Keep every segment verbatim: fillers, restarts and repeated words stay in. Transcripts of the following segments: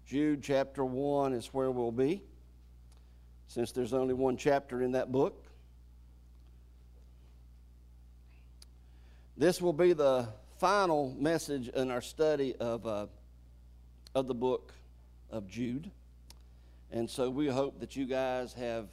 Jude chapter one is where we'll be, since there's only one chapter in that book. This will be the final message in our study of, uh, of the book of Jude. And so we hope that you guys have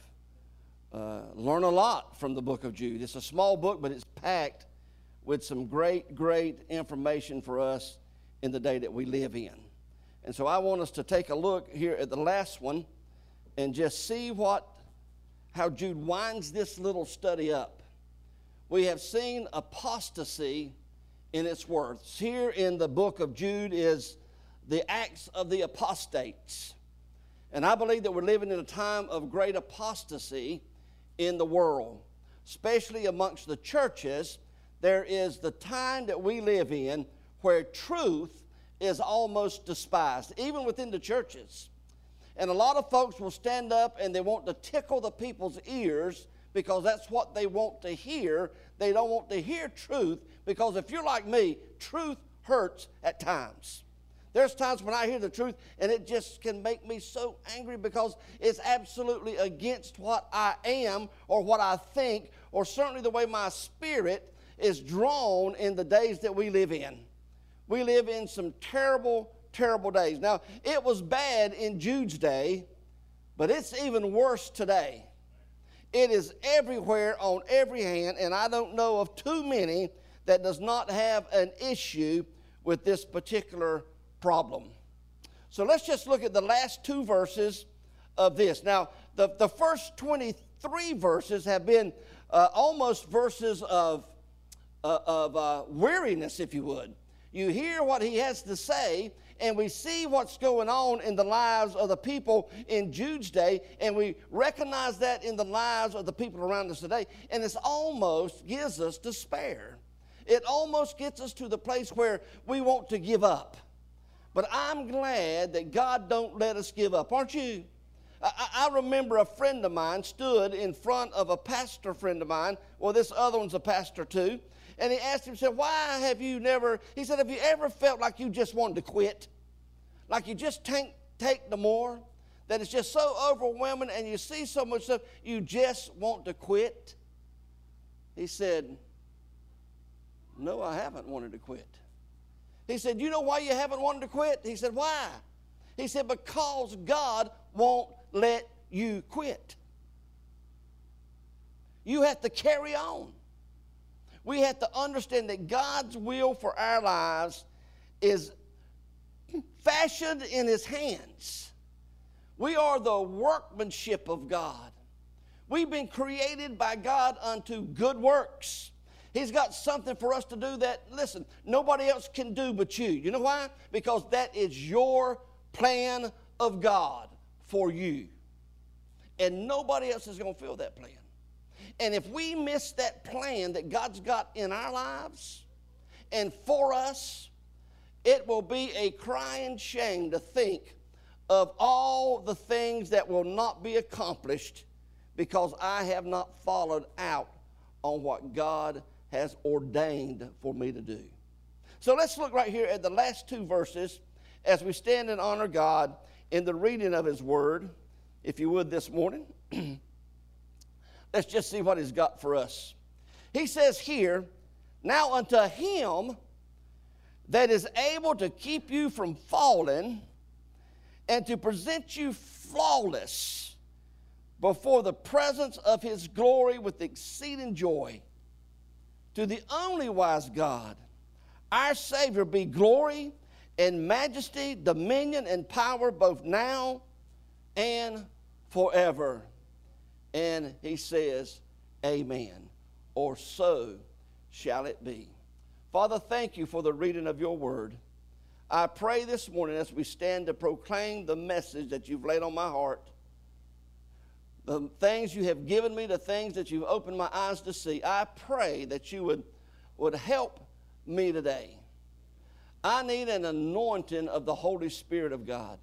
uh, learned a lot from the book of Jude. It's a small book, but it's packed with some great, great information for us in the day that we live in. And so I want us to take a look here at the last one and just see what, how Jude winds this little study up. We have seen apostasy in its words. Here in the book of Jude is the acts of the apostates. And I believe that we're living in a time of great apostasy in the world, especially amongst the churches. There is the time that we live in where truth is almost despised, even within the churches. And a lot of folks will stand up and they want to tickle the people's ears because that's what they want to hear. They don't want to hear truth because if you're like me, truth hurts at times. There's times when I hear the truth and it just can make me so angry because it's absolutely against what I am or what I think or certainly the way my spirit is drawn in the days that we live in. We live in some terrible, terrible days. Now, it was bad in Jude's day, but it's even worse today. It is everywhere on every hand, and I don't know of too many that does not have an issue with this particular problem. So let's just look at the last two verses of this. Now, the, the first twenty-three verses have been uh, almost verses of, uh, of uh, weariness, if you would. You hear what he has to say, and we see what's going on in the lives of the people in Jude's day, and we recognize that in the lives of the people around us today, and it almost gives us despair. It almost gets us to the place where we want to give up. But I'm glad that God don't let us give up, aren't you? I, I remember a friend of mine stood in front of a pastor friend of mine. Well, this other one's a pastor too. And he asked him, said, why have you never, he said, have you ever felt like you just wanted to quit? Like you just take, take the more? That it's just so overwhelming and you see so much stuff, you just want to quit? He said, no, I haven't wanted to quit. He said, you know why you haven't wanted to quit? He said, why? He said, because God won't let you quit. You have to carry on. We have to understand that God's will for our lives is fashioned in his hands. We are the workmanship of God. We've been created by God unto good works. He's got something for us to do that, listen, nobody else can do but you. You know why? Because that is your plan of God for you. And nobody else is going to fill that plan. And if we miss that plan that God's got in our lives and for us, it will be a crying shame to think of all the things that will not be accomplished because I have not followed out on what God has ordained for me to do. So let's look right here at the last two verses as we stand and honor God in the reading of his word, if you would, this morning. Let's just see what he's got for us. He says here, now unto him that is able to keep you from falling and to present you flawless before the presence of his glory with exceeding joy. To the only wise God, our Savior, be glory and majesty, dominion and power both now and forever. And he says, amen, or so shall it be. Father, thank you for the reading of your word. I pray this morning as we stand to proclaim the message that you've laid on my heart, the things you have given me, the things that you've opened my eyes to see, I pray that you would, would help me today. I need an anointing of the Holy Spirit of God.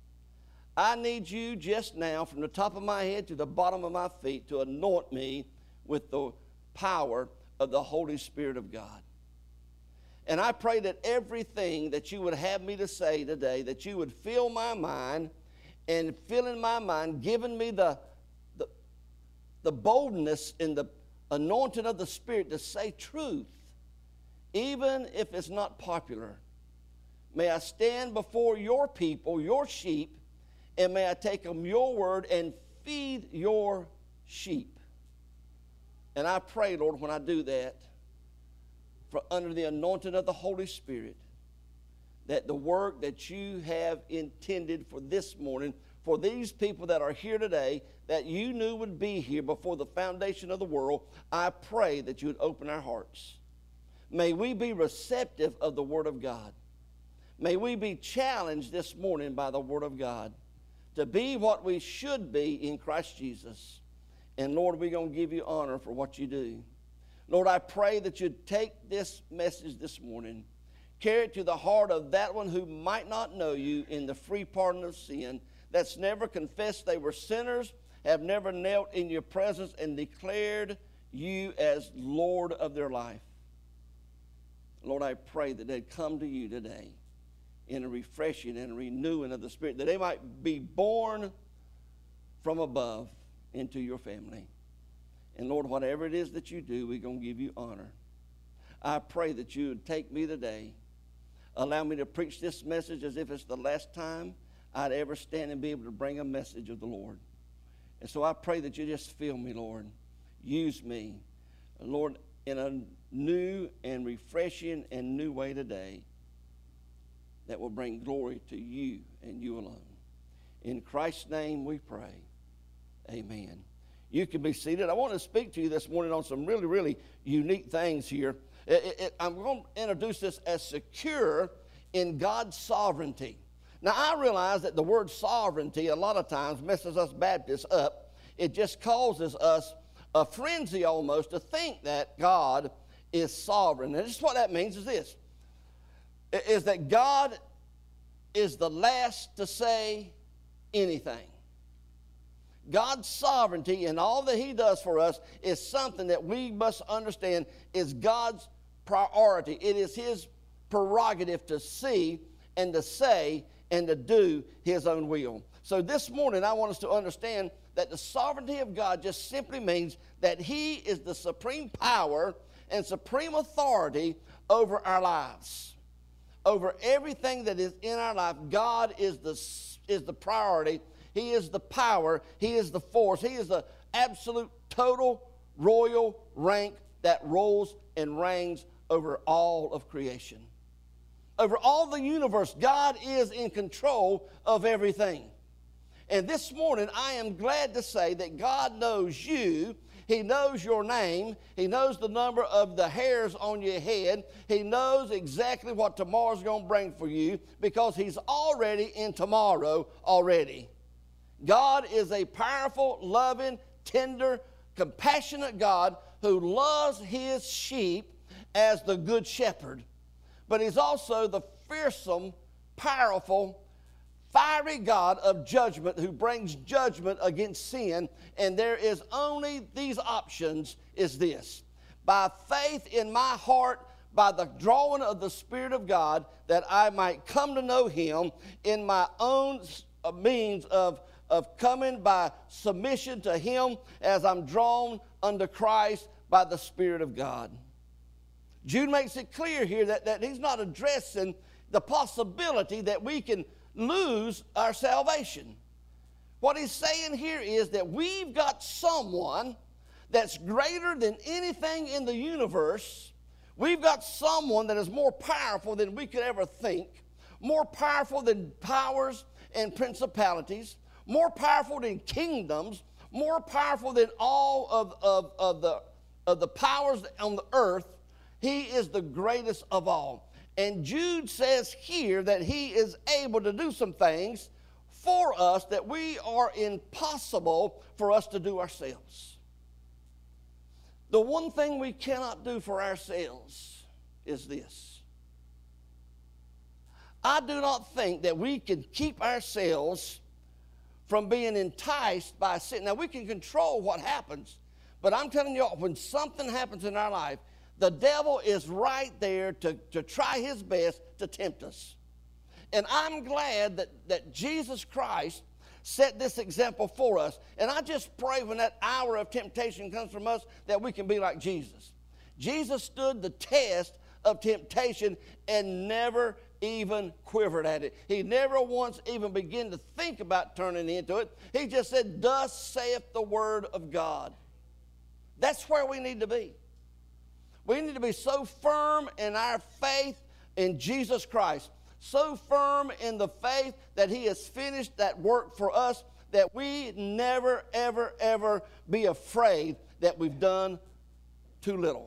I need you just now, from the top of my head to the bottom of my feet, to anoint me with the power of the Holy Spirit of God. And I pray that everything that you would have me to say today, that you would fill my mind, and filling my mind, giving me the, the, the boldness and the anointing of the Spirit to say truth, even if it's not popular. May I stand before your people, your sheep, and may I take them your word and feed your sheep. And I pray, Lord, when I do that, for under the anointing of the Holy Spirit, that the work that you have intended for this morning, for these people that are here today, that you knew would be here before the foundation of the world, I pray that you would open our hearts. May we be receptive of the Word of God. May we be challenged this morning by the Word of God to be what we should be in Christ Jesus. And Lord, we're going to give you honor for what you do. Lord, I pray that you'd take this message this morning, carry it to the heart of that one who might not know you in the free pardon of sin, that's never confessed they were sinners, have never knelt in your presence and declared you as Lord of their life. Lord, I pray that they'd come to you today in a refreshing and a renewing of the Spirit, that they might be born from above into your family. And Lord, whatever it is that you do, we're going to give you honor. I pray that you would take me today, allow me to preach this message as if it's the last time I'd ever stand and be able to bring a message of the Lord. And so I pray that you just fill me, Lord. Use me, Lord, in a new and refreshing and new way today that will bring glory to you and you alone. In Christ's name we pray. Amen. You can be seated. I want to speak to you this morning on some really, really unique things here. It, it, it, I'm going to introduce this as secure in God's sovereignty. Now, I realize that the word sovereignty a lot of times messes us Baptists up. It just causes us a frenzy almost to think that God is sovereign. And just what that means is this, is that God is the last to say anything. God's sovereignty and all that he does for us is something that we must understand is God's priority. It is his prerogative to see and to say and to do his own will. So this morning I want us to understand that the sovereignty of God just simply means that he is the supreme power and supreme authority over our lives. Over everything that is in our life, God is the, is the priority. He is the power. He is the force. He is the absolute, total, royal rank that rules and reigns over all of creation. Over all the universe, God is in control of everything. And this morning, I am glad to say that God knows you. He knows your name. He knows the number of the hairs on your head. He knows exactly what tomorrow's going to bring for you because he's already in tomorrow already. God is a powerful, loving, tender, compassionate God who loves his sheep as the good shepherd. But he's also the fearsome, powerful, fiery God of judgment who brings judgment against sin. And there is only these options is this. By faith in my heart, by the drawing of the Spirit of God, that I might come to know him in my own means of of coming by submission to him as I'm drawn unto Christ by the Spirit of God. Jude makes it clear here that, that he's not addressing the possibility that we can lose our salvation. What he's saying here is that we've got someone that's greater than anything in the universe. We've got someone that is more powerful than we could ever think, more powerful than powers and principalities, more powerful than kingdoms, more powerful than all of, of, of, the, of the powers on the earth. He is the greatest of all. And Jude says here that he is able to do some things for us that we are impossible for us to do ourselves. The one thing we cannot do for ourselves is this. I do not think that we can keep ourselves from being enticed by sin. Now, we can control what happens, but I'm telling you, when something happens in our life, The devil is right there to, to try his best to tempt us. And I'm glad that, that Jesus Christ set this example for us. And I just pray when that hour of temptation comes from us that we can be like Jesus. Jesus stood the test of temptation and never even quivered at it. He never once even began to think about turning into it. He just said, thus saith the word of God. That's where we need to be. We need to be so firm in our faith in Jesus Christ, so firm in the faith that he has finished that work for us, that we never, ever, ever be afraid that we've done too little.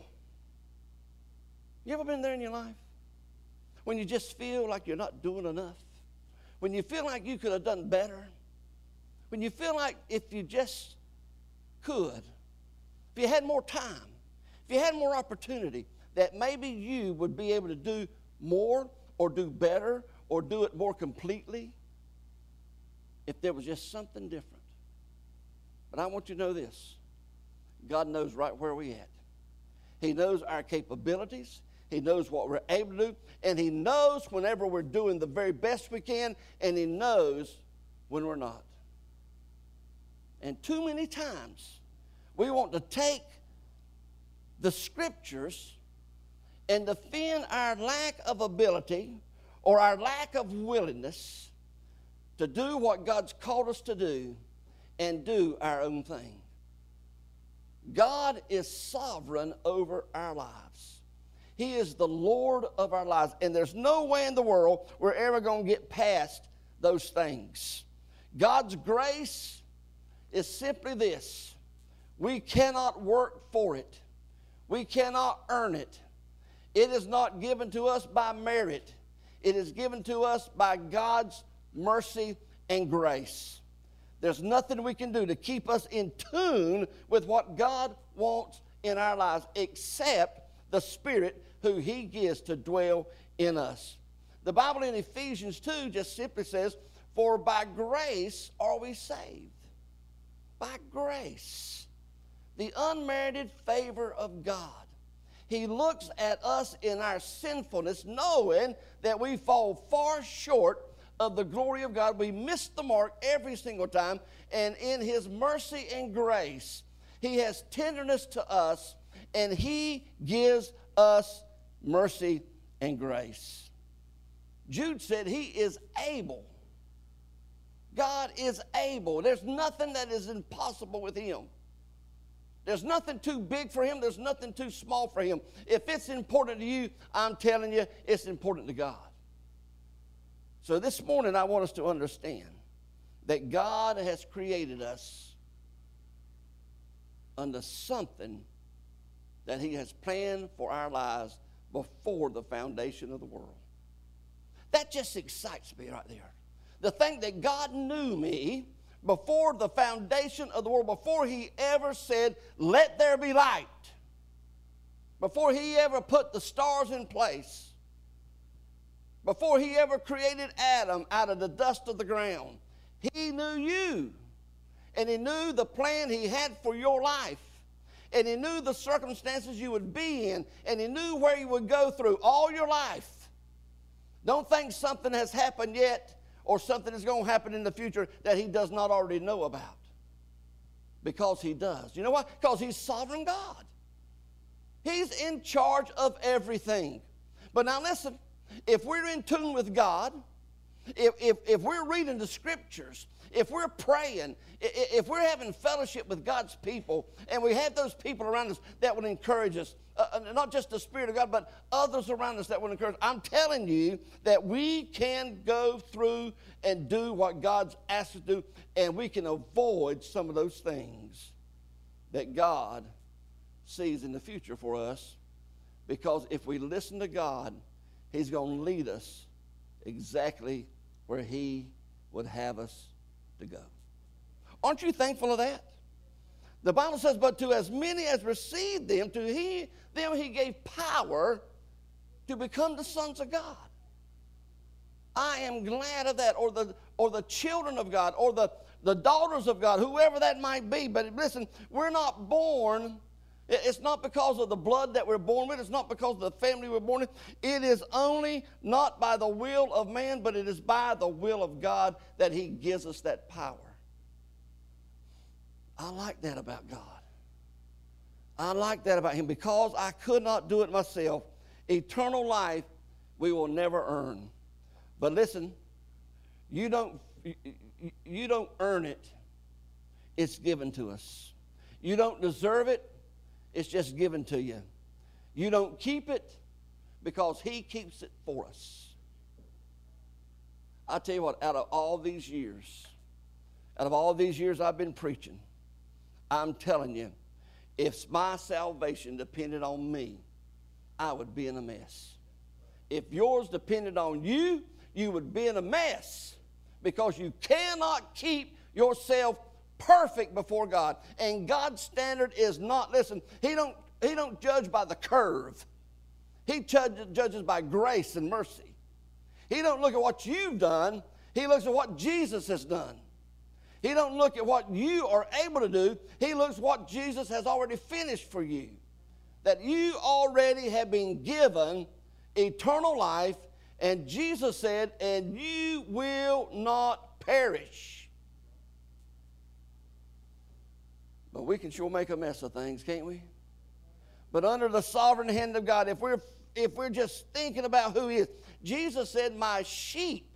You ever been there in your life? When you just feel like you're not doing enough? When you feel like you could have done better? When you feel like if you just could, if you had more time, if you had more opportunity, that maybe you would be able to do more or do better or do it more completely if there was just something different. But I want you to know this. God knows right where we're at. He knows our capabilities. He knows what we're able to do. And he knows whenever we're doing the very best we can. And he knows when we're not. And too many times we want to take the scriptures and defend our lack of ability or our lack of willingness to do what God's called us to do and do our own thing. God is sovereign over our lives. He is the Lord of our lives. And there's no way in the world we're ever going to get past those things. God's grace is simply this. We cannot work for it. We cannot earn it. It is not given to us by merit. It is given to us by God's mercy and grace. There's nothing we can do to keep us in tune with what God wants in our lives except the Spirit who he gives to dwell in us. The Bible in Ephesians two just simply says, for by grace are we saved. By grace. The unmerited favor of God. He looks at us in our sinfulness, knowing that we fall far short of the glory of God. We miss the mark every single time. And in his mercy and grace, he has tenderness to us, and he gives us mercy and grace. Jude said he is able. God is able. There's nothing that is impossible with him. There's nothing too big for him. There's nothing too small for him. If it's important to you, I'm telling you, it's important to God. So this morning, I want us to understand that God has created us under something that he has planned for our lives before the foundation of the world. That just excites me right there. The thing that God knew me before the foundation of the world, before he ever said, let there be light, before he ever put the stars in place, before he ever created Adam out of the dust of the ground, he knew you, and he knew the plan he had for your life, and he knew the circumstances you would be in, and he knew where you would go through all your life. Don't think something has happened yet or something is going to happen in the future that he does not already know about. Because he does. You know why? Because he's sovereign God. He's in charge of everything. But now listen, if we're in tune with God, if, if, if we're reading the scriptures, if we're praying, if we're having fellowship with God's people, and we have those people around us that would encourage us, uh, not just the Spirit of God, but others around us that would encourage us, I'm telling you that we can go through and do what God's asked us to do, and we can avoid some of those things that God sees in the future for us, because if we listen to God, he's going to lead us exactly where he would have us to go. Aren't you thankful of that? The Bible says, but to as many as received them, to he, them he gave power to become the sons of God. I am glad of that, or the, or the children of God, or the, the daughters of God, whoever that might be. But listen, we're not born It's not because of the blood that we're born with. It's not because of the family we're born in. It is only not by the will of man, but it is by the will of God that he gives us that power. I like that about God. I like that about him. Because I could not do it myself, eternal life we will never earn. But listen, you don't, you don't earn it. It's given to us. You don't deserve it. It's just given to you. You don't keep it because he keeps it for us. I tell you what, out of all these years, out of all these years I've been preaching, I'm telling you, if my salvation depended on me, I would be in a mess. If yours depended on you, you would be in a mess because you cannot keep yourself perfect before God. And God's standard is not, listen, he don't, he don't judge by the curve. He judge, judges by grace and mercy. He don't look at what you've done. He looks at what Jesus has done. He don't look at what you are able to do. He looks at what Jesus has already finished for you. That you already have been given eternal life, and Jesus said, and you will not perish. But we can sure make a mess of things, can't we? But under the sovereign hand of God, if we're, if we're just thinking about who he is, Jesus said, my sheep.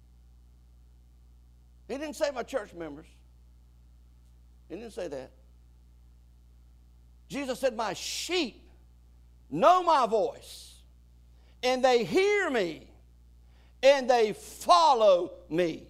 He didn't say my church members. He didn't say that. Jesus said, my sheep know my voice, and they hear me, and they follow me.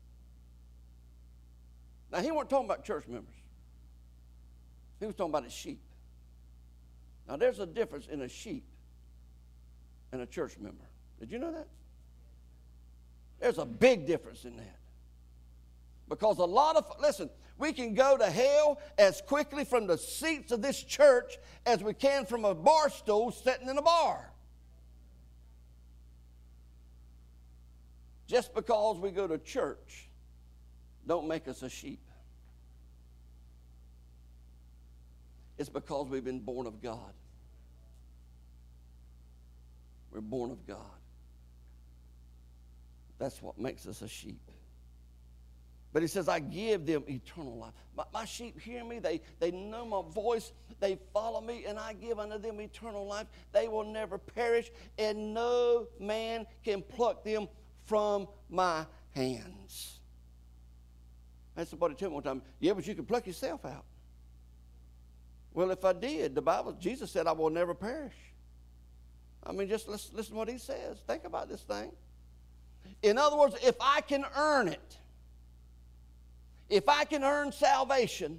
Now, he wasn't talking about church members. He was talking about his sheep. Now, there's a difference in a sheep and a church member. Did you know that? There's a big difference in that. Because a lot of, listen, we can go to hell as quickly from the seats of this church as we can from a bar stool sitting in a bar. Just because we go to church don't make us a sheep. It's because we've been born of God. We're born of God. That's what makes us a sheep. But he says, I give them eternal life. My, my sheep hear me. They, they know my voice. They follow me, and I give unto them eternal life. They will never perish, and no man can pluck them from my hands. I had somebody tell me one time, yeah, but you can pluck yourself out. Well, if I did, the Bible, Jesus said, I will never perish. I mean, just listen, listen to what he says. Think about this thing. In other words, if I can earn it, if I can earn salvation,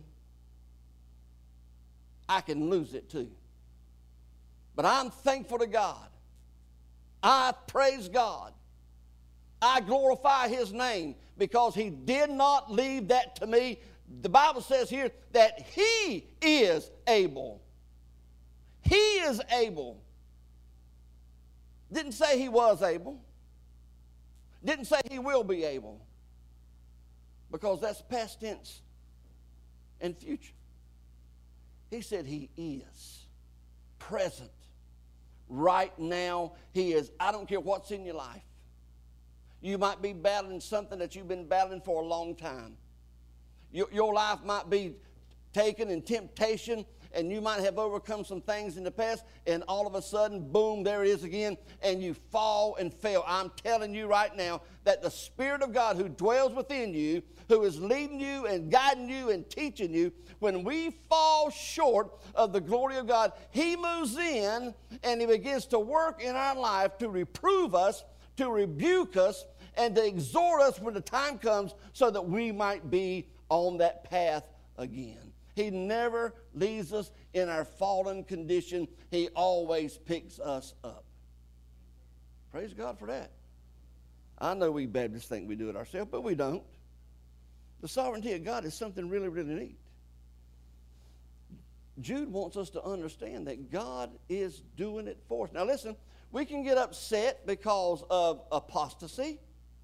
I can lose it too. But I'm thankful to God. I praise God. I glorify his name because he did not leave that to me. The Bible says here that he is able. He is able. Didn't say he was able. Didn't say he will be able. Because that's past tense and future. He said he is present. Right now, he is. I don't care what's in your life. You might be battling something that you've been battling for a long time. Your, your life might be taken in temptation, and you might have overcome some things in the past, and all of a sudden, boom, there it is again, and you fall and fail. I'm telling you right now that the Spirit of God who dwells within you, who is leading you and guiding you and teaching you, when we fall short of the glory of God, he moves in and he begins to work in our life to reprove us, to rebuke us, and to exhort us when the time comes so that we might be on that path again. He never leaves us in our fallen condition. He always picks us up. Praise God for that. I know we Baptists think we do it ourselves, but we don't. The sovereignty of God is something really, really neat. Jude wants us to understand that God is doing it for us. Now listen, we can get upset because of apostasy.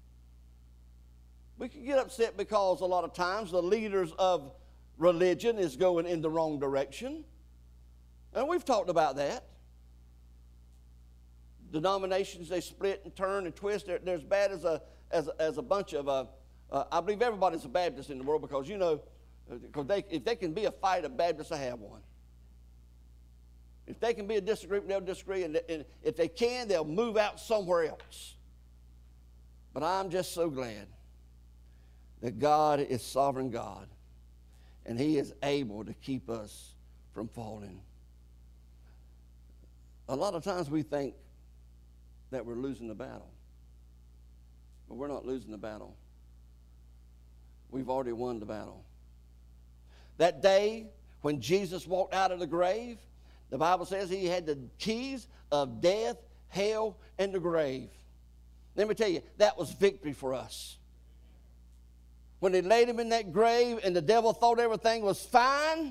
We can get upset because a lot of times the leaders of religion is going in the wrong direction. And we've talked about that. Denominations, they split and turn and twist. They're, they're as bad as a, as a, as a bunch of, uh, uh, I believe everybody's a Baptist in the world because, you know, because they, if they can be a fight of Baptists, I have one. If they can be a disagreement, they'll disagree. And, and if they can, they'll move out somewhere else. But I'm just so glad that God is sovereign God. And he is able to keep us from falling. A lot of times we think that we're losing the battle. But we're not losing the battle. We've already won the battle. That day when Jesus walked out of the grave, the Bible says he had the keys of death, hell, and the grave. Let me tell you, that was victory for us. When they laid him in that grave and the devil thought everything was fine,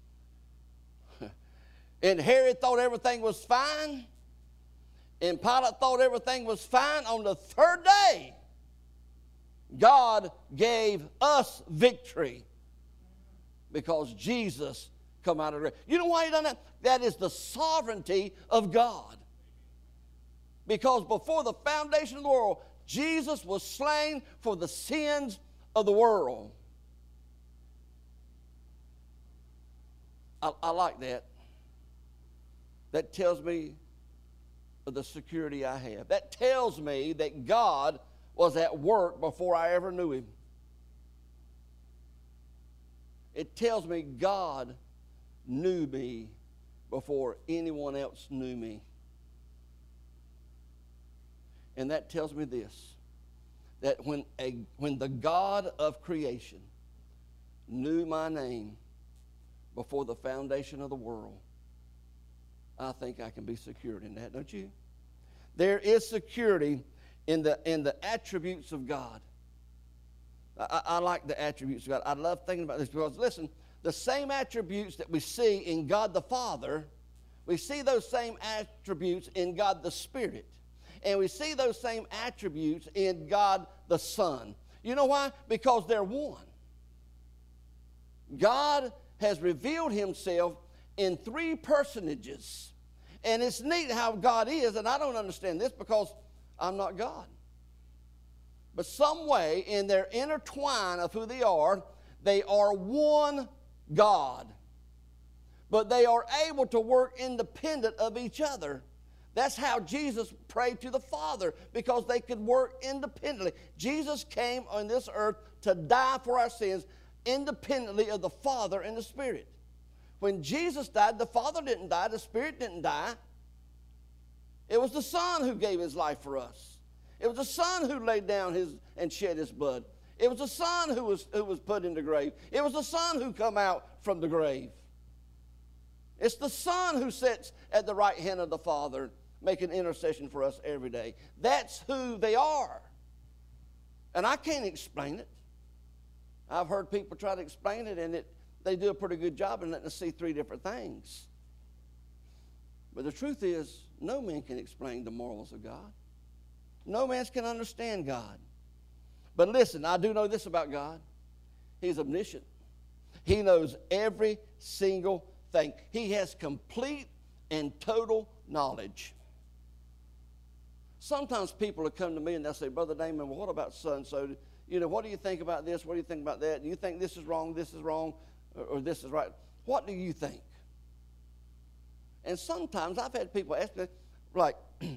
and Herod thought everything was fine, and Pilate thought everything was fine, on the third day, God gave us victory because Jesus come out of the grave. You know why he done that? That is the sovereignty of God. Because before the foundation of the world, Jesus was slain for the sins of the world. I, I like that. That tells me of the security I have. That tells me that God was at work before I ever knew him. It tells me God knew me before anyone else knew me. And that tells me this, that when, a, when the God of creation knew my name before the foundation of the world, I think I can be secured in that, don't you? There is security in the, in the attributes of God. I, I like the attributes of God. I love thinking about this because, listen, the same attributes that we see in God the Father, we see those same attributes in God the Spirit. And we see those same attributes in God the Son. You know why? Because they're one. God has revealed himself in three personages. And it's neat how God is, and I don't understand this because I'm not God. But some way in their intertwine of who they are, they are one God. But they are able to work independent of each other. That's how Jesus prayed to the Father, because they could work independently. Jesus came on this earth to die for our sins independently of the Father and the Spirit. When Jesus died, the Father didn't die, the Spirit didn't die. It was the Son who gave his life for us. It was the Son who laid down his and shed his blood. It was the Son who was, who was put in the grave. It was the Son who come out from the grave. It's the Son who sits at the right hand of the Father, making intercession for us every day. That's who they are. And I can't explain it. I've heard people try to explain it, and it, they do a pretty good job in letting us see three different things. But the truth is, no man can explain the morals of God. No man can understand God. But listen, I do know this about God. He's omniscient. He knows every single thing. He has complete and total knowledge. Sometimes people will come to me and they'll say, Brother Damon, well, what about so-and-so? You know, what do you think about this? What do you think about that? Do you think this is wrong, this is wrong, or, or this is right? What do you think? And sometimes I've had people ask me, like,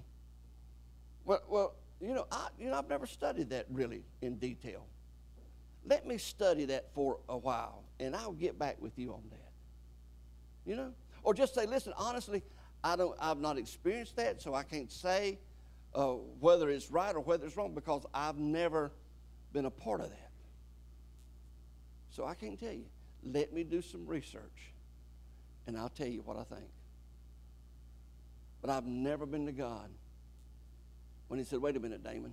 well, well, you know, I, you know, I've never studied that really in detail. Let me study that for a while, and I'll get back with you on that. You know? Or just say, listen, honestly, I don't, I've not experienced that, so I can't say uh, whether it's right or whether it's wrong because I've never been a part of that. So I can't tell you. Let me do some research, and I'll tell you what I think. But I've never been to God when he said, wait a minute, Damon.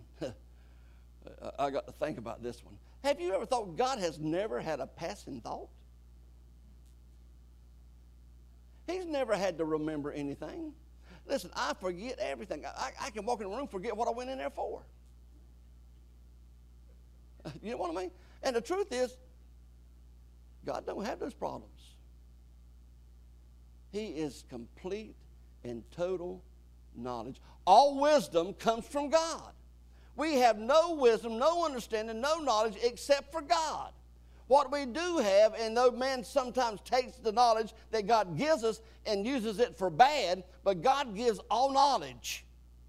I got to think about this one. Have you ever thought God has never had a passing thought? He's never had to remember anything. Listen, I forget everything. I, I can walk in a room and forget what I went in there for. You know what I mean? And the truth is, God don't have those problems. He is complete and total knowledge. All wisdom comes from God. We have no wisdom, no understanding, no knowledge except for God. What we do have, and though man sometimes takes the knowledge that God gives us and uses it for bad, but God gives all knowledge.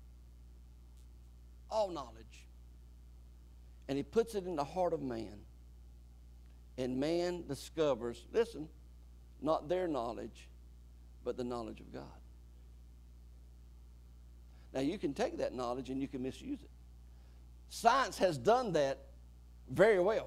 All knowledge. And he puts it in the heart of man. And man discovers, listen, not their knowledge, but the knowledge of God. Now, you can take that knowledge and you can misuse it. Science has done that very well.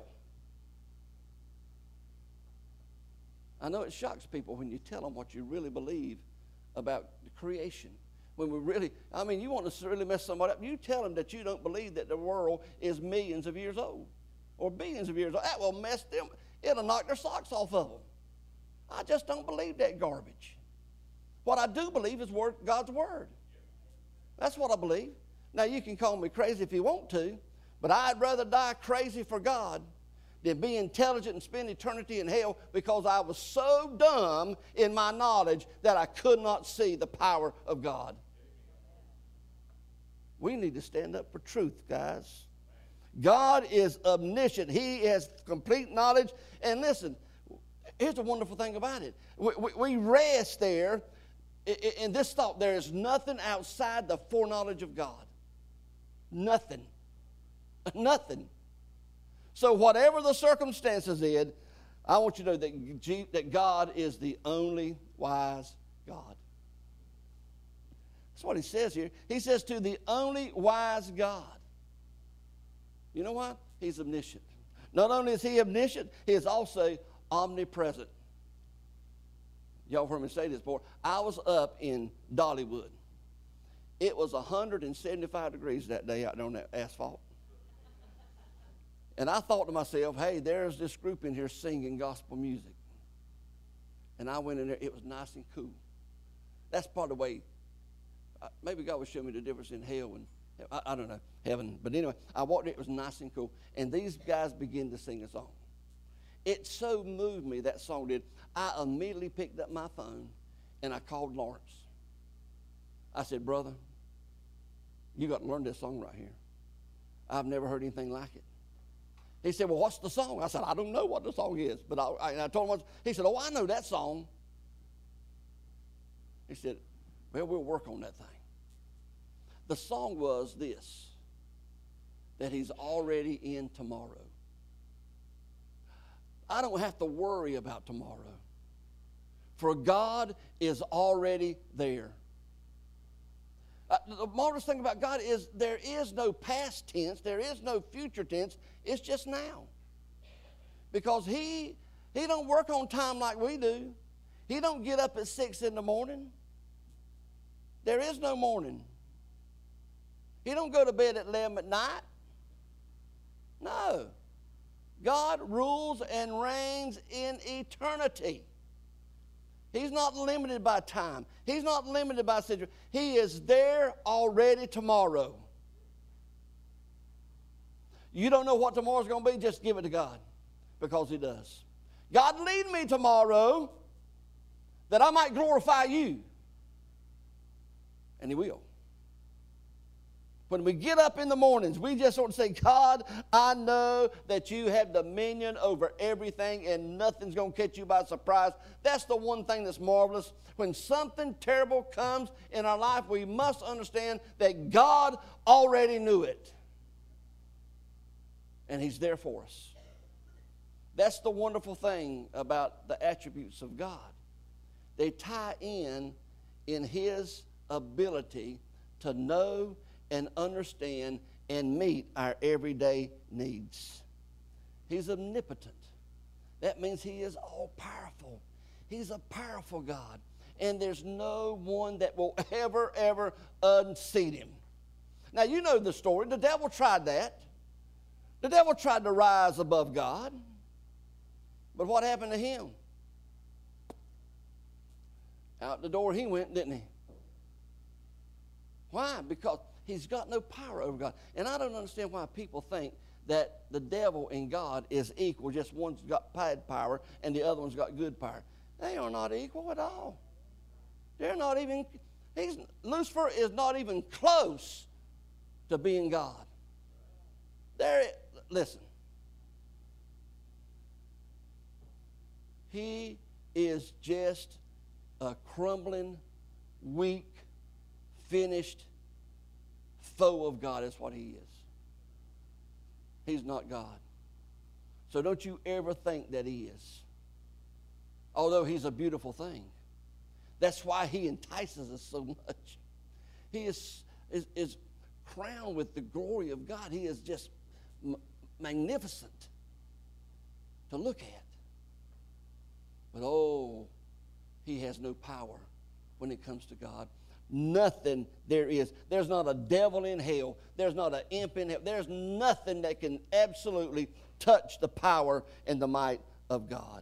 I know it shocks people when you tell them what you really believe about the creation. When we really, I mean, you want to really mess somebody up, you tell them that you don't believe that the world is millions of years old or billions of years old. That will mess them, it'll knock their socks off of them. I just don't believe that garbage. What I do believe is word, God's word. That's what I believe. Now, you can call me crazy if you want to, but I'd rather die crazy for God than be intelligent and spend eternity in hell because I was so dumb in my knowledge that I could not see the power of God. We need to stand up for truth, guys. God is omniscient. He has complete knowledge. And listen, here's the wonderful thing about it. We, we, we rest there in this thought. There is nothing outside the foreknowledge of God. Nothing. Nothing. So whatever the circumstances is, I want you to know that, that God is the only wise God. That's what he says here. He says to the only wise God. You know what? He's omniscient. Not only is he omniscient, he is also omnipresent. Y'all heard me say this before. I was up in Dollywood. It was one hundred seventy-five degrees that day out there on that asphalt. And I thought to myself, hey, there's this group in here singing gospel music. And I went in there. It was nice and cool. That's part of the way. Uh, maybe God would show me the difference in hell and, I, I don't know, heaven. But anyway, I walked in. It was nice and cool. And these guys began to sing a song. It so moved me, that song did. I immediately picked up my phone and I called Lawrence. I said, brother, you got to learn this song right here. I've never heard anything like it. He said, well, what's the song? I said, I don't know what the song is. But I, I, and I told him, he said, oh, I know that song. He said, well, we'll work on that thing. The song was this, that he's already in tomorrow. I don't have to worry about tomorrow, for God is already there. Uh, the marvelous thing about God is there is no past tense, there is no future tense, it's just now. Because he, he don't work on time like we do. He don't get up at six in the morning. There is no morning. He don't go to bed at eleven at night. No. God rules and reigns in eternity. He's not limited by time. He's not limited by situation. He is there already tomorrow. You don't know what tomorrow's going to be, just give it to God, because he does. God, lead me tomorrow that I might glorify you. And he will. When we get up in the mornings, we just want to say, God, I know that you have dominion over everything and nothing's going to catch you by surprise. That's the one thing that's marvelous. When something terrible comes in our life, we must understand that God already knew it. And he's there for us. That's the wonderful thing about the attributes of God. They tie in in his ability to know and understand and meet our everyday needs. He's omnipotent. That means he is all-powerful. He's a powerful God. And there's no one that will ever, ever unseat him. Now, you know the story. The devil tried that. The devil tried to rise above God. But what happened to him? Out the door he went, didn't he? Why? Because he's got no power over God. And I don't understand why people think that the devil and God is equal. Just one's got bad power and the other one's got good power. They are not equal at all. They're not even, he's, Lucifer is not even close to being God. There, listen. He is just a crumbling, weak, finished foe of God. That's what he is. He's not God. So don't you ever think that he is. Although he's a beautiful thing. That's why he entices us so much. He is, is, is crowned with the glory of God. He is just m- magnificent to look at. But oh, he has no power when it comes to God. Nothing there is. There's not a devil in hell. There's not an imp in hell. There's nothing that can absolutely touch the power and the might of God.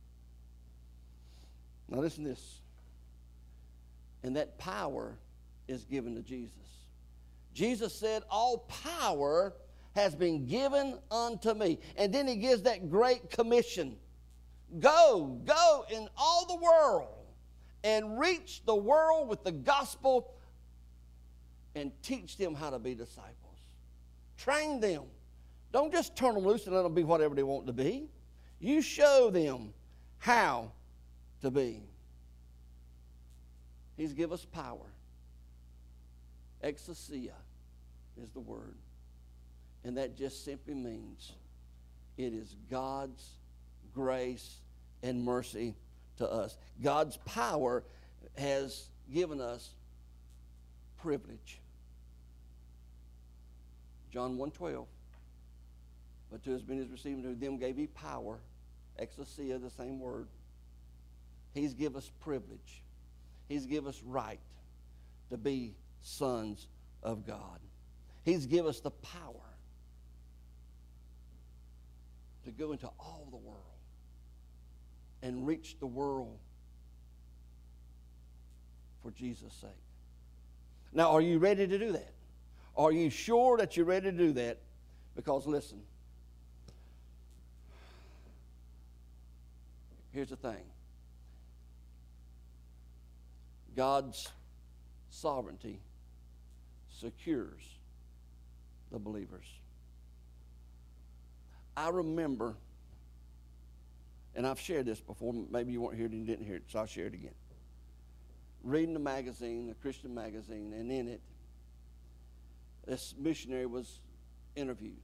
Now listen to this. And that power is given to Jesus. Jesus said, all power has been given unto me. And then he gives that great commission. Go, go in all the world and reach the world with the gospel and teach them how to be disciples. Train them. Don't just turn them loose and let them be whatever they want to be. You show them how to be. He's given us power. Exousia is the word. And that just simply means it is God's grace and mercy to us. God's power has given us privilege. John one twelve. But to as many as received, to them gave he power. Exousia, the same word. He's given us privilege. He's given us right to be sons of God. He's given us the power to go into all the world and reach the world for Jesus' sake. Now, are you ready to do that? Are you sure that you're ready to do that? Because listen, here's the thing. God's sovereignty secures the believers. I remember, and I've shared this before, maybe you weren't here and you didn't hear it, so I'll share it again. Reading a magazine, a Christian magazine, and in it, this missionary was interviewed.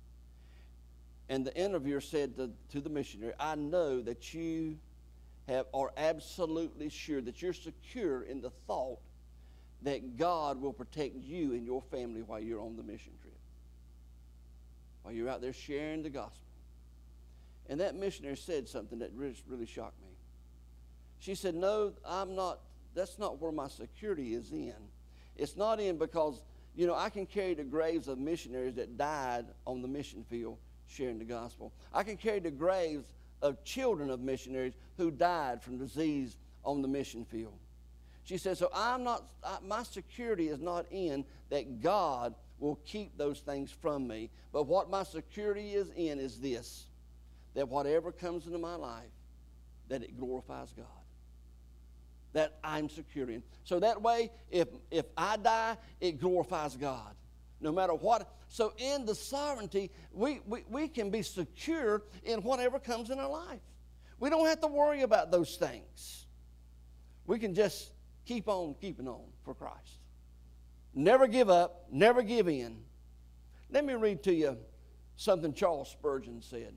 And the interviewer said to, to the missionary, I know that you have, are absolutely sure that you're secure in the thought that God will protect you and your family while you're on the mission trip, while you're out there sharing the gospel. And that missionary said something that really, really shocked me. She said, no, I'm not, that's not where my security is in. It's not in because, you know, I can carry the graves of missionaries that died on the mission field sharing the gospel. I can carry the graves of children of missionaries who died from disease on the mission field. She said, so I'm not, I, my security is not in that God will keep those things from me. But what my security is in is this, that whatever comes into my life, that it glorifies God. That I'm secure in. So that way, if, if I die, it glorifies God. No matter what. So in the sovereignty, we, we, we can be secure in whatever comes in our life. We don't have to worry about those things. We can just keep on keeping on for Christ. Never give up, never give in. Let me read to you something Charles Spurgeon said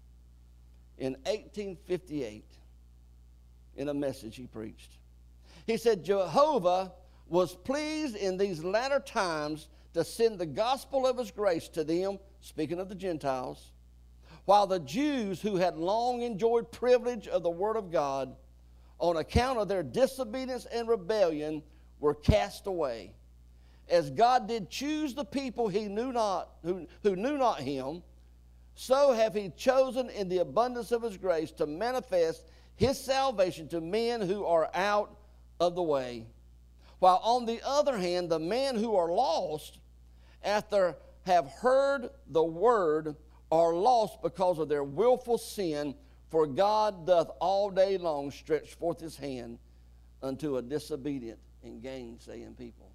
in eighteen fifty-eight in a message he preached. He said, Jehovah was pleased in these latter times to send the gospel of his grace to them, speaking of the Gentiles, while the Jews who had long enjoyed privilege of the word of God, on account of their disobedience and rebellion, were cast away. As God did choose the people he knew not, who, who knew not him, so have he chosen in the abundance of his grace to manifest his salvation to men who are out of the way. While on the other hand, the men who are lost, after have heard the word, are lost because of their willful sin, for God doth all day long stretch forth his hand unto a disobedient and gainsaying people.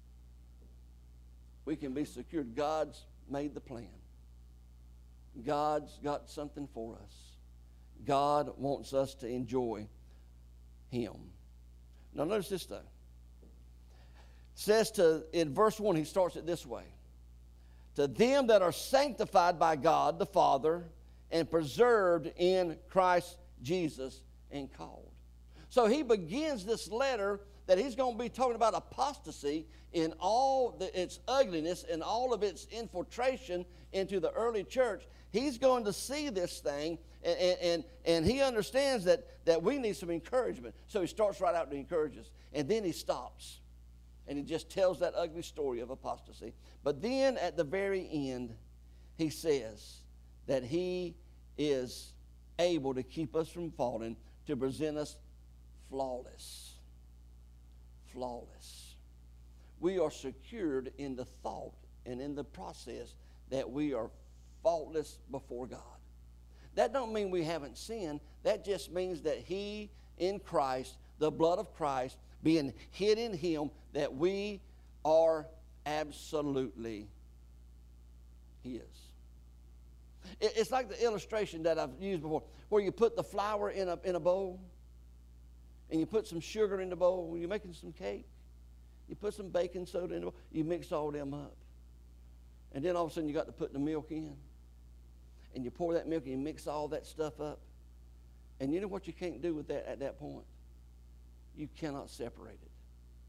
We can be secured. God's made the plan. God's got something for us. God wants us to enjoy Him. Now notice this though. It says to, in verse one, he starts it this way. To them that are sanctified by God the Father and preserved in Christ Jesus and called. So he begins this letter that he's going to be talking about apostasy in all the, its ugliness and all of its infiltration into the early church. He's going to see this thing, and, and, and he understands that, that we need some encouragement. So he starts right out to encourage us. And then he stops, and he just tells that ugly story of apostasy. But then at the very end, he says that he is able to keep us from falling, to present us flawless. Flawless. We are secured in the thought and in the process that we are faultless before God. That don't mean we haven't sinned. That just means that he, in Christ, the blood of Christ, being hid in him, that we are absolutely his. It's like the illustration that I've used before, where you put the flour in a, in a bowl, and you put some sugar in the bowl. When you're making some cake, you put some baking soda in the bowl. You mix all them up. And then all of a sudden you got to put the milk in. And you pour that milk and you mix all that stuff up. And you know what you can't do with that at that point? You cannot separate it.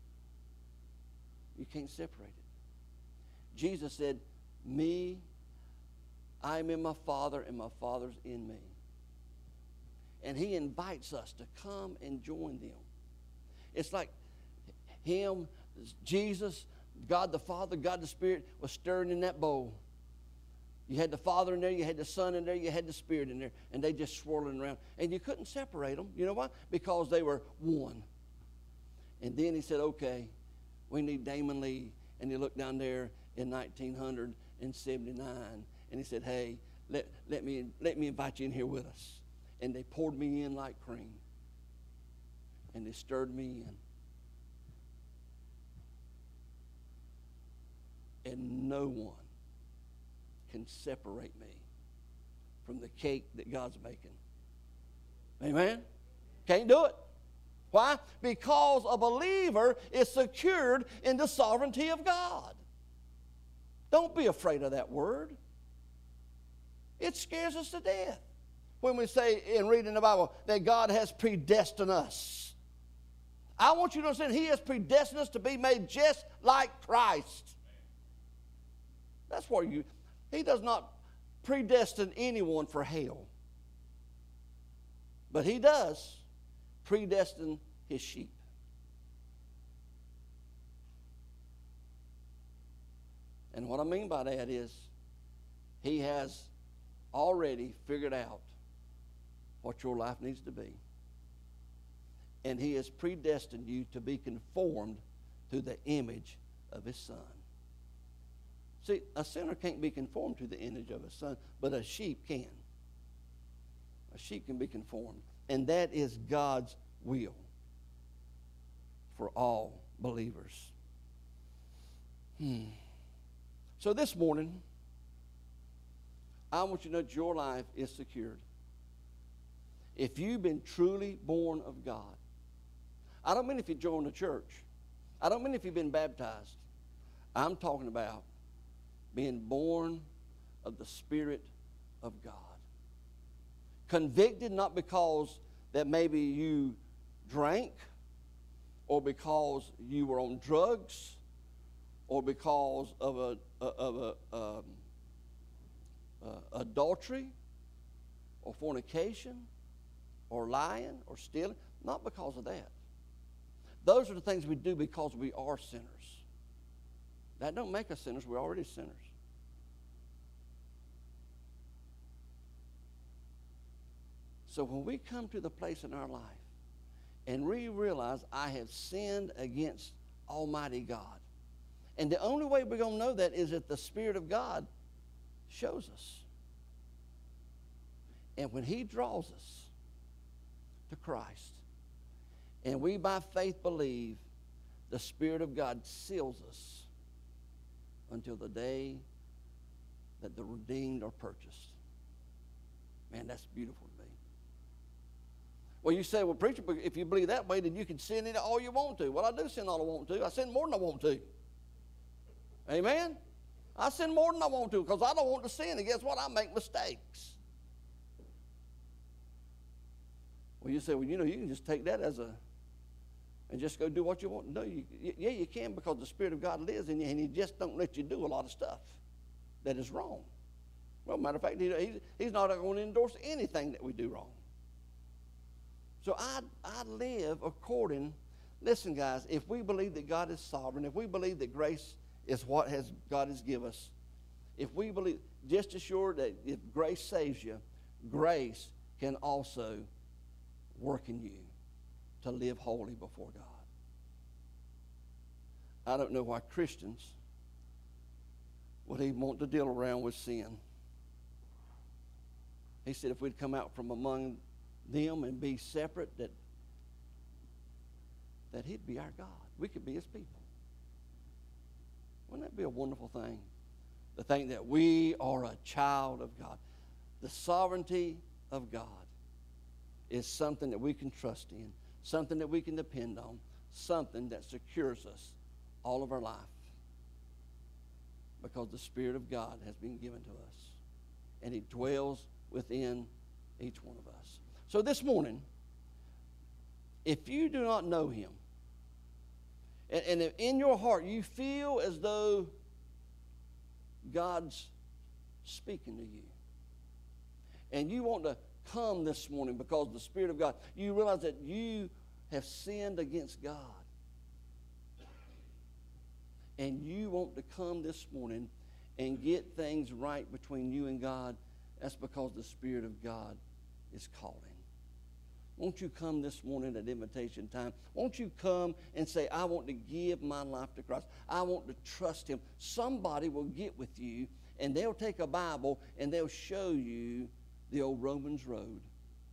You can't separate it. Jesus said, me, I am in my Father, and my Father's in me. And he invites us to come and join them. It's like him, Jesus, God the Father, God the Spirit was stirring in that bowl. You had the Father in there, you had the Son in there, you had the Spirit in there, and they just swirling around. And you couldn't separate them. You know why? Because they were one. And then he said, okay, we need Damon Lee. And he looked down there in nineteen seventy-nine, and he said, hey, let, let, me, let me invite you in here with us. And they poured me in like cream. And they stirred me in. And no one can separate me from the cake that God's making. Amen? Can't do it. Why? Because a believer is secured in the sovereignty of God. Don't be afraid of that word. It scares us to death when we say in reading the Bible that God has predestined us. I want you to understand he has predestined us to be made just like Christ. That's where you, he does not predestine anyone for hell. But he does predestine his sheep. And what I mean by that is he has already figured out what your life needs to be. And he has predestined you to be conformed to the image of his Son. See, a sinner can't be conformed to the image of his Son, but a sheep can. A sheep can be conformed. And that is God's will for all believers. Hmm. So this morning, I want you to know that your life is secured. If you've been truly born of God, I don't mean if you joined the church. I don't mean if you've been baptized. I'm talking about being born of the Spirit of God. Convicted not because that maybe you drank, or because you were on drugs, or because of a of a um, uh, adultery, or fornication, or lying, or stealing. Not because of that. Those are the things we do because we are sinners. That don't make us sinners. We're already sinners. So when we come to the place in our life and we realize I have sinned against Almighty God, and the only way we're going to know that is that the Spirit of God shows us. And when he draws us to Christ, And we by faith believe the Spirit of God seals us until the day that the redeemed are purchased. Man, that's beautiful to me. Well, you say, well, preacher, if you believe that way, then you can sin in it all you want to. Well, I do sin all I want to. I sin more than I want to. Amen? I sin more than I want to because I don't want to sin. And guess what? I make mistakes. Well, you say, well, you know, you can just take that as a, and just go do what you want to do. You, yeah, you can, because the Spirit of God lives in you, and He just don't let you do a lot of stuff that is wrong. Well, matter of fact, he, he's, he's not going to endorse anything that we do wrong. So I, I live according, listen guys, if we believe that God is sovereign, if we believe that grace is what has God has given us, if we believe, just as sure that if grace saves you, grace can also work in you to live holy before God. I don't know why Christians would even want to deal around with sin. He said if we'd come out from among them and be separate, that, that He'd be our God. We could be His people. Wouldn't that be a wonderful thing? To think that we are a child of God. The sovereignty of God is something that we can trust in, something that we can depend on, something that secures us all of our life, because the Spirit of God has been given to us, and He dwells within each one of us. So this morning, if you do not know Him, and, and if in your heart you feel as though God's speaking to you, and you want to come this morning because the Spirit of God, you realize that you have sinned against God, and you want to come this morning and get things right between you and God, that's because the Spirit of God is calling. Won't you come this morning at invitation time? Won't you come and say, I want to give my life to Christ. I want to trust Him. Somebody will get with you, and they'll take a Bible, and they'll show you the old Romans road.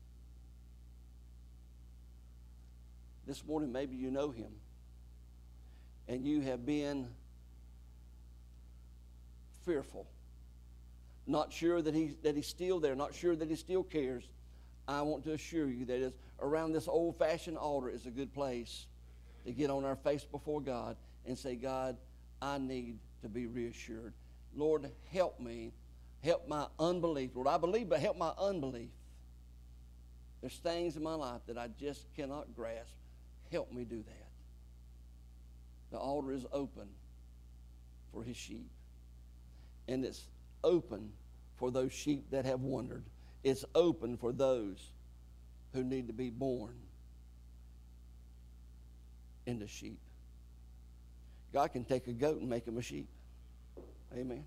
This morning, maybe you know Him, and you have been fearful, not sure that, he, that He's still there, not sure that He still cares. I want to assure you that is around this old-fashioned altar is a good place to get on our face before God and say, God, I need to be reassured. Lord, help me. Help my unbelief. Lord, I believe, but help my unbelief. There's things in my life that I just cannot grasp. Help me do that. The altar is open for His sheep. And it's open for those sheep that have wandered. It's open for those who need to be born into sheep. God can take a goat and make him a sheep. Amen.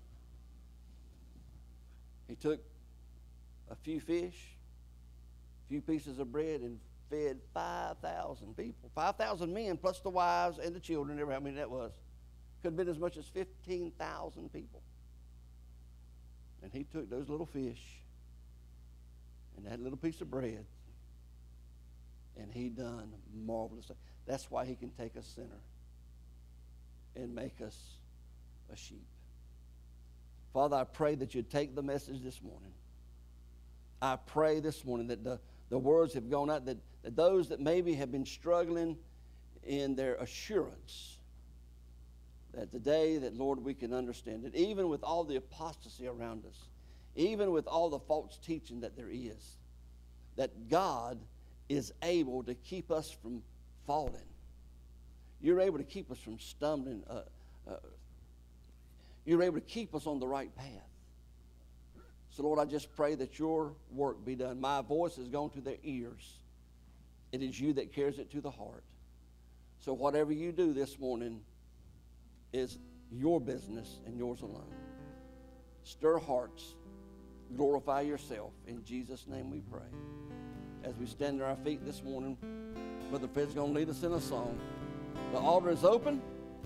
He took a few fish, a few pieces of bread, and fed five thousand people. five thousand men, plus the wives and the children, never how many that was. Could have been as much as fifteen thousand people. And He took those little fish and that little piece of bread, and He done marvelous things. That's why He can take a sinner and make us a sheep. Father, I pray that you'd take the message this morning. I pray this morning that the, the words have gone out, that, that those that maybe have been struggling in their assurance, that today, that, Lord, we can understand that even with all the apostasy around us, even with all the false teaching that there is, that God is able to keep us from falling. You're able to keep us from stumbling. Uh, uh, you're able to keep us on the right path. So, Lord, I just pray that your work be done. My voice has gone to their ears. It is you that carries it to the heart. So whatever you do this morning is your business and yours alone. Stir hearts. Glorify yourself. In Jesus' name we pray. As we stand on our feet this morning, Brother Fred's going to lead us in a song. The altar is open.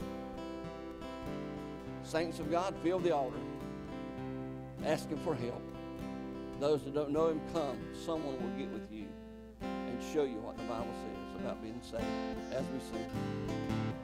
Saints of God, fill the altar. Ask Him for help. Those that don't know Him, come. Someone will get with you and show you what the Bible says. about being saved as we sing.